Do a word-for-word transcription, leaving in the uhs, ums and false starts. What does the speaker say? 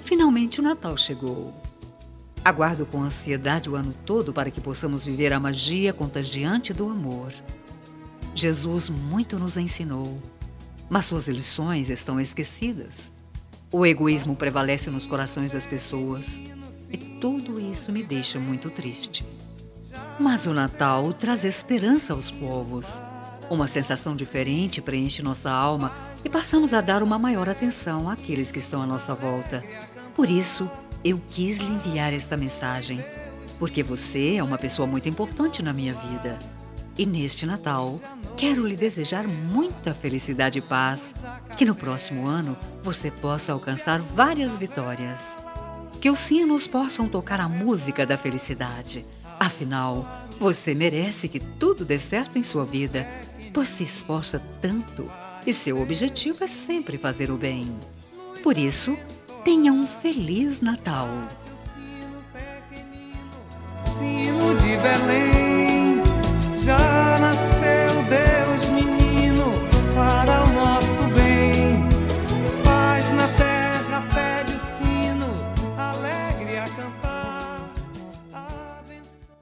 Finalmente o Natal chegou. Aguardo com ansiedade o ano todo para que possamos viver a magia contagiante do amor. Jesus muito nos ensinou, mas suas lições estão esquecidas. O egoísmo prevalece nos corações das pessoas e tudo isso me deixa muito triste. Mas o Natal traz esperança aos povos. Uma sensação diferente preenche nossa alma e passamos a dar uma maior atenção àqueles que estão à nossa volta. Por isso, eu quis lhe enviar esta mensagem, porque você é uma pessoa muito importante na minha vida. E neste Natal, quero lhe desejar muita felicidade e paz, que no próximo ano você possa alcançar várias vitórias. Que os sinos possam tocar a música da felicidade. Afinal, você merece que tudo dê certo em sua vida, pois se esforça tanto e seu objetivo é sempre fazer o bem. Por isso, tenha um Feliz Natal! Sino de Belém.